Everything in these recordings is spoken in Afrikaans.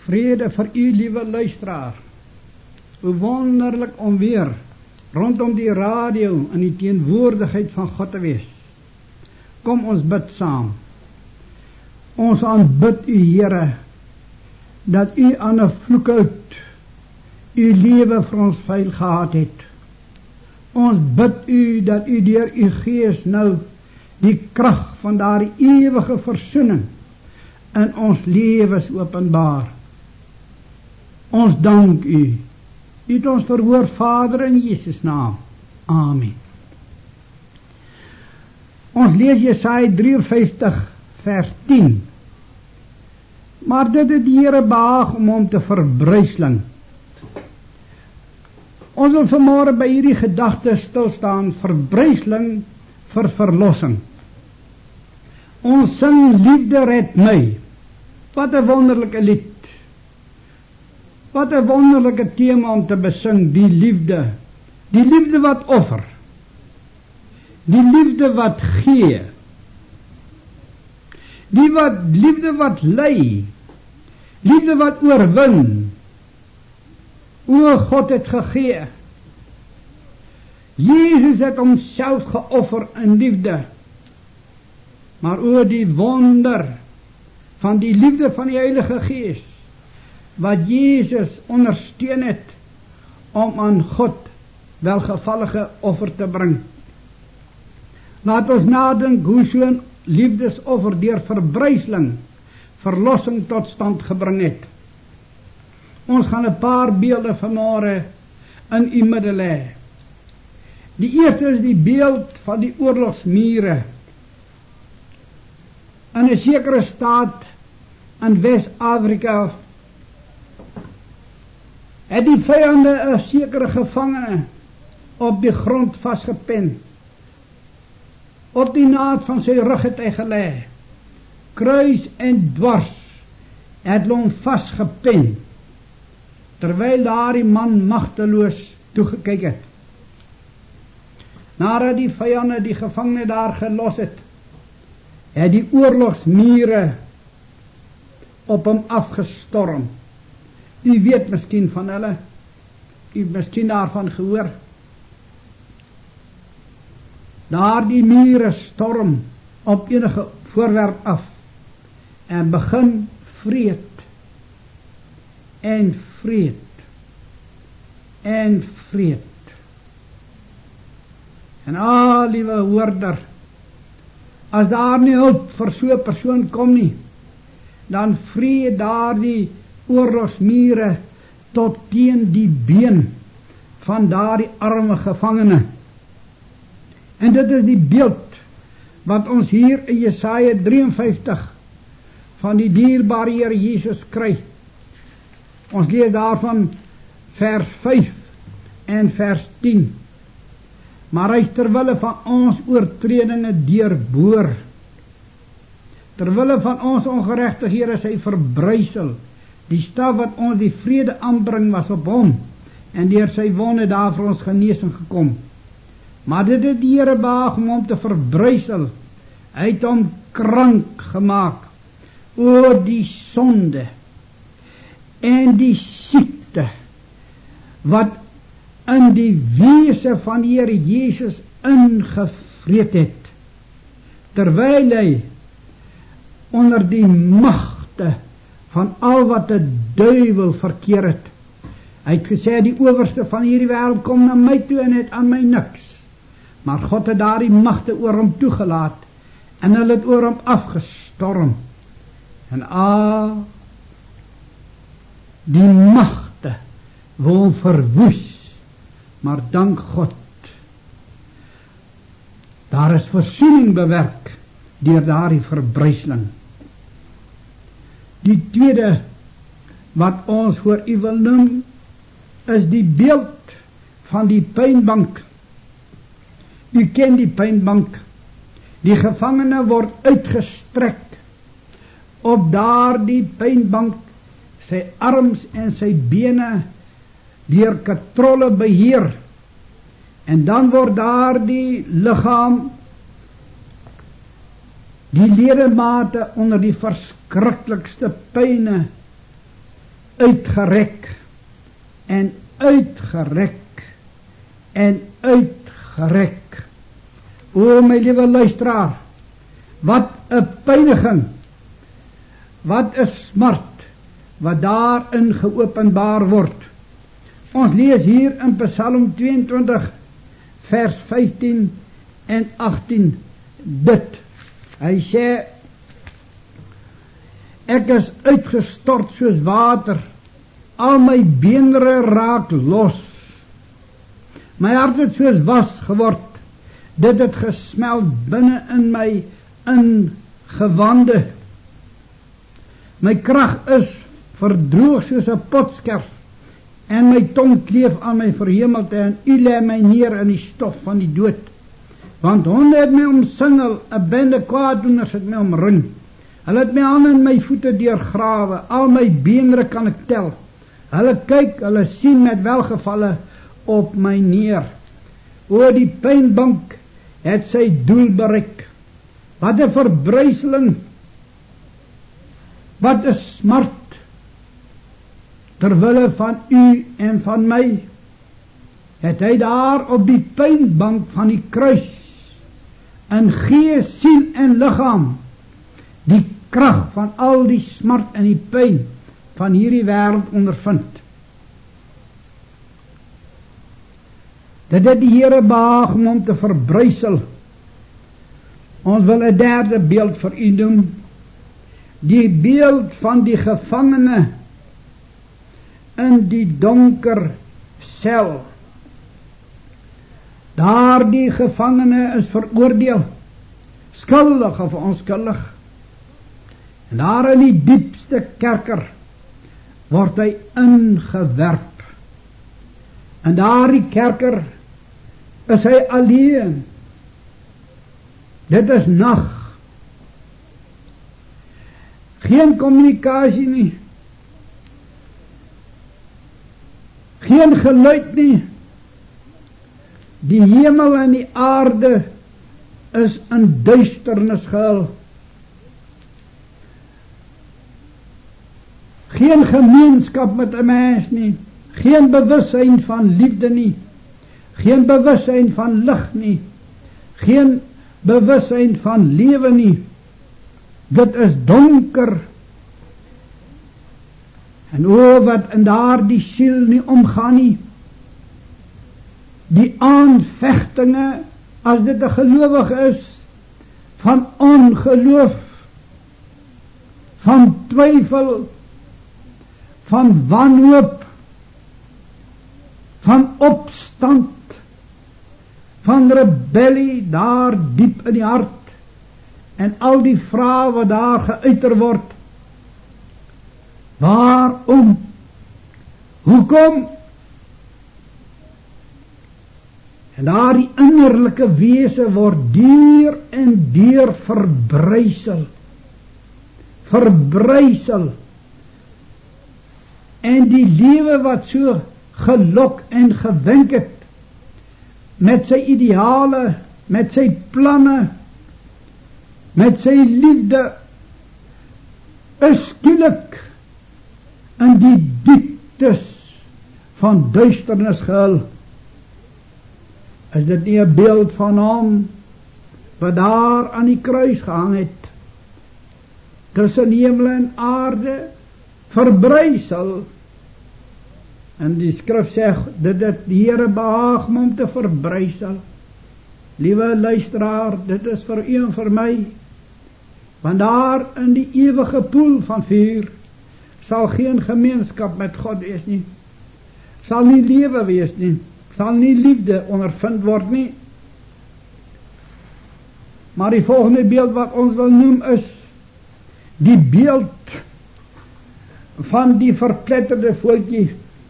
Vrede vir u, liewe luisteraar. Hoe wonderlik om weer rondom die radio in die teenwoordigheid van God te wees. Kom ons bid saam. Ons aanbid u, Here, dat u aan 'n vloekhout u lewe vir ons veil gehad het. Ons bid u dat u deur u Gees nou die krag van daardie ewige versoening in ons lewens openbaar. Ons dank u. U het ons verhoor, Vader, in Jesus naam. Amen. Ons lees Jesaja 53 vers 10. Maar dit het die Here behaag om hom te verbruisling. Ons wil vanmôre by hierdie gedagte stilstaan, verbruisling vir verlossing. Ons sing liefde red my. Wat 'n wonderlike lied. Wat 'n wonderlike tema om te besing, die liefde. Die liefde wat offer. Die liefde wat gee. Liefde wat lei. Liefde wat oorwin. O, God het gegee. Jezus het homself geoffer in liefde. Maar o, die wonder van die liefde van die Heilige Gees, wat Jezus ondersteun het om aan God welgevallige offer te bring. Laat ons nadink hoe so'n liefdesoffer deur verbruisling verlossing tot stand gebring het. Ons gaan 'n paar beelde vanmôre in u midde lê. Die eerste is die beeld van die oorlogsmure. In 'n sekere staat in Wes-Afrika het die vyande 'n sekere gevangene op die grond vasgepen. Op die naad van sy rug het hy gelê. Kruis en dwars het hulle hom vasgepen, terwyl daardie man magteloos toegekyk het. Nadat die vyande die gevangene daar gelos het, het die oorlogsmure op hom afgestorm. U weet miskien van hulle, u het miskien daarvan gehoor. Daardie mure storm op enige voorwerp af en begin vreet en vreet en vreet. En liewe hoorder, as daar nie hulp vir so 'n persoon kom nie, dan vreet daardie oorlogsmure tot teen die been van daardie arme gevangene. En dit is die beeld wat ons hier in Jesaja 53 van die dierbare Here Jesus kry. Ons lees daarvan vers 5 en vers 10. Maar hy is terwille van ons oortredinge deurboor. Terwille van ons ongeregtighede is hy verbruisel. Die staf wat ons die vrede aanbring was op hom, en deur sy wonde daar vir ons genesing gekom. Maar dit het die Here behaag om hom te verbruisel. Hy het hom krank gemaak. O, die sonde en die siekte wat in die wese van die Here Jesus ingevreet het, terwyl hy onder die magte van al wat die duiwel verkeer het. Hy het gesê, die owerste van hierdie wêreld kom na my toe en het aan my niks. Maar God het daardie magte oor hom toegelaat en hulle het oor hom afgestorm. En die magte wil hom verwoes. Maar dank God, daar is versoening bewerk deur daardie verbruisling. Die tweede wat ons voor u wil noem, is die beeld van die pynbank. U ken die pynbank. Die gevangene word uitgestrek op daardie pynbank, sy arms en sy bene deur katrolle beheer, en dan word daardie liggaam, die ledemate onder die verskriklikste pyne uitgerek en uitgerek en uitgerek. O my liewe luisteraar, wat 'n pyniging, wat 'n smart, wat daarin geopenbaar word. Ons lees hier in Psalm 22 vers 15 en 18 dit. Hy sê, ek is uitgestort soos water, al my beenre raak los. My hart het soos was geword, dit het gesmeld binne in my ingewande. My krag is verdroog soos 'n potskerf, en my tong kleef aan my verhemelte, en u lê my neer in die stof van die dood. Want honde het my omsingel, 'n bende kwaaddoeners het my omring. Hulle het my hande en my voete deurgrawe, al my beenre kan ek tel. Hulle kyk, hulle sien met welgevalle op my neer. O, die pynbank het sy doel bereik. Wat 'n verbryseling, wat 'n smart, terwille van u en van my, het hy daar op die pynbank van die kruis, in gees, siel en liggaam, die krag van al die smart en die pyn van hierdie wêreld ondervind. Dit het die Here behaag om hom te verbrysel. Ons wil 'n derde beeld vir u doen, die beeld van die gevangene in die donker sel. Daardie gevangene is veroordeel, skuldig of onskuldig. En daar in die diepste kerker word hy ingewerp. En daardie kerker is hy alleen. Dit is nag. Geen kommunikasie nie. Geen geluid nie. Die hemel en die aarde is in duisternis gehul. Geen gemeenskap met 'n mens nie. Geen bewussyn van liefde nie. Geen bewussyn van lig nie. Geen bewussyn van lewe nie. Dit is donker. En o, wat in daardie siel nie omgaan nie. Die aanvechtinge, as dit 'n gelowige is, van ongeloof, van twyfel, van wanhoop, van opstand, van rebellie daar diep in die hart, en al die vrae wat daar geuiter word. Waarom? Hoekom? En daar die innerlike wese word deur en deur verbrysel. Verbrysel. En die lewe wat so gelok en gewink het, met sy ideale, met sy planne, met sy liefde, is skielik in die dieptes van duisternis gehul. Is dit nie 'n beeld van hom wat daar aan die kruis gehang het, tussen hemel en aarde, verbrysel? En die skrif sê, dit het die Here behaag om hom te verbrysel. Liewe luisteraar, dit is vir u en vir my, want daar in die ewige poel van vuur sal geen gemeenskap met God wees nie, sal nie lewe wees nie, sal nie liefde ondervind word nie. Maar die volgende beeld wat ons wil noem is die beeld van die verpletterde voeltjie.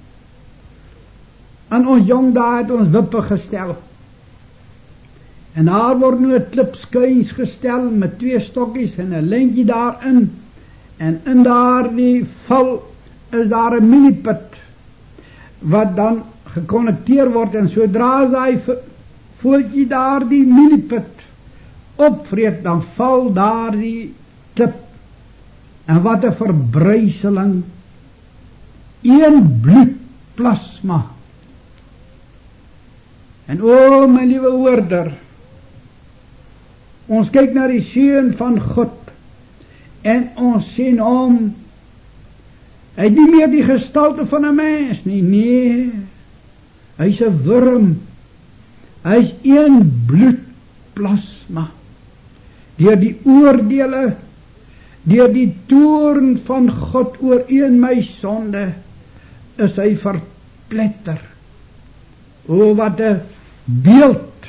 Aan ons jong dae het ons wippe gestel. En daar word nou 'n klip skuins gestel met 2 stokkies en 'n lintjie daarin. En in daardie val is daar 'n miniput wat dan gekonnekteer word, en sodra hy voeltjie daardie miniput opvreet, dan val daardie klip. En wat 'n verbryseling. een bloedplasma. En o my liewe hoorder, ons kyk na die Seun van God en ons sien hom, hy het nie meer die gestalte van 'n mens nie, nee, hy is 'n wurm, hy is een bloedplasma. Deur die oordeele, deur die toorn van God oor een my sonde, is hy verpletter. O, wat 'n beeld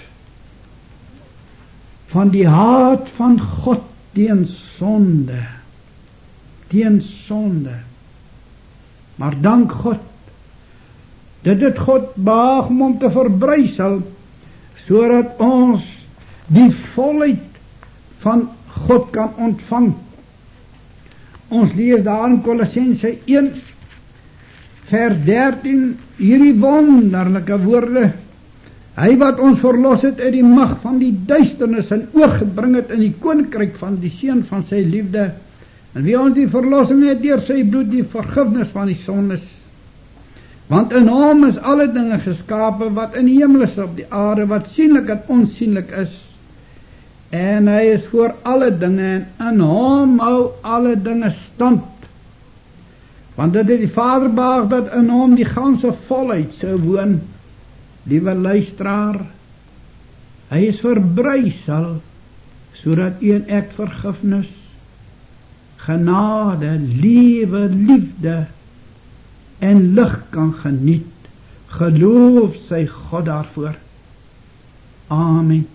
van die haat van God teen sonde. Teen sonde. Maar dank God, dit het God behaag om te verbrysel, sodat ons die volheid van God kan ontvang. Ons lees daar in Kolossense 1 vers 13 hierdie wonderlike woorde: hy wat ons verlos het uit die mag van die duisternis en oorgebring het in die koninkryk van die Seun van sy liefde, en wie ons die verlossing het deur sy bloed, die vergifnis van die sondes. Want in hom is alle dinge geskape, wat in die hemel is op die aarde, wat sienlik en onsienlik is, en hy is voor alle dinge, en in hom hou alle dinge stand. Want dit het die Vader behaag dat in hom die ganse volheid sou woon. Liewe luisteraar, hy is verbrysel, sodat u en ek vergifnis, genade, lewe, liefde en lig kan geniet. Geloof sy God daarvoor. Amen.